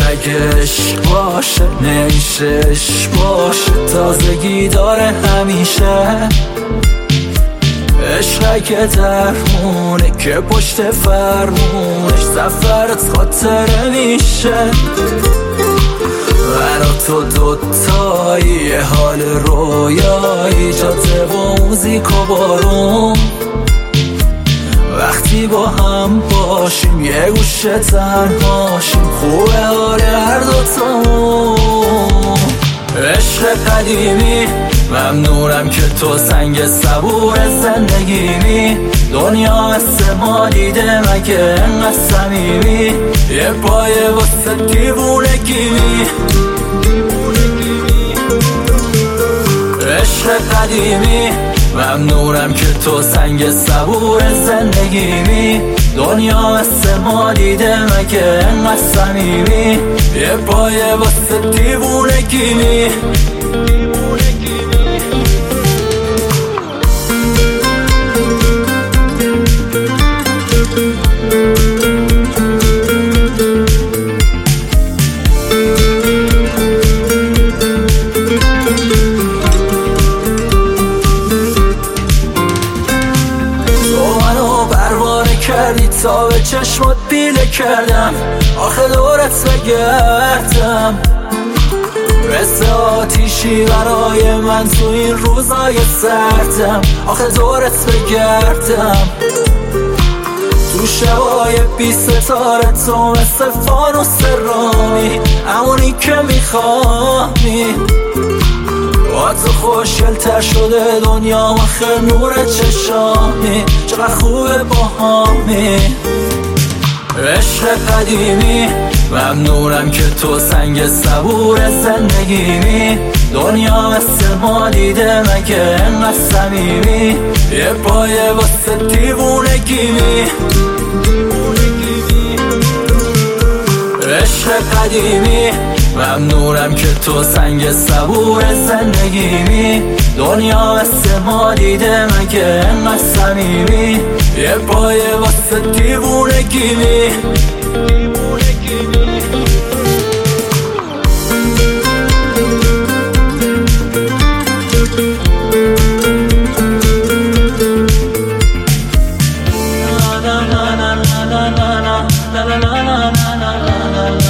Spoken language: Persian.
اگه عشق باشه نمیشه عشق باشه، تازگی داره همیشه. عشق اگه درمونه که پشت فرمونش سفرت خاطره میشه. برا تو دوتایی یه حال رویایی، جاده و موزیک و بارون. وقتی با هم باشیم یه گوشه تنهاشیم، خوبه حال هر دوتامون. عشق قدیمی ممنونم که تو سنگ صبور زندگیمی. دنیا مثل ما دیده مگه انقدر صمیمی، یه پایه واسه دیوونگیمی. عشق قدیمی ممنونم که تو سنگ صبور زندگیمی. دنیا مثل ما دیده مگه انقدر صمیمی، یه پایه واسه دیوونگیمی. تا به چشمات بیله کردم، آخه دورت بگردم. مثل آتیشی برای من تو این روزای سردم، آخه دورت بگردم. تو شبای بی ستاره تو مثل فانوس رامی، همونی که میخوامی. با تو خوشگل‌تر شده دنیا، آخه نور چشامی چقدر خوبه باهامی. عشق قدیمی ممنونم که تو سنگ صبور زندگیمی. دنیا مثل ما دیده مگه انقدر صمیمی، یه پایه واسه دیوونگیمی. عشق قدیمی ممنونم که تو سنگ صبور زندگیمی. دنیا مثل ما دیده مگه انقدر صمیمی، یه پایه واسه دیوونگیمی. la la la la la la la la la la la la la la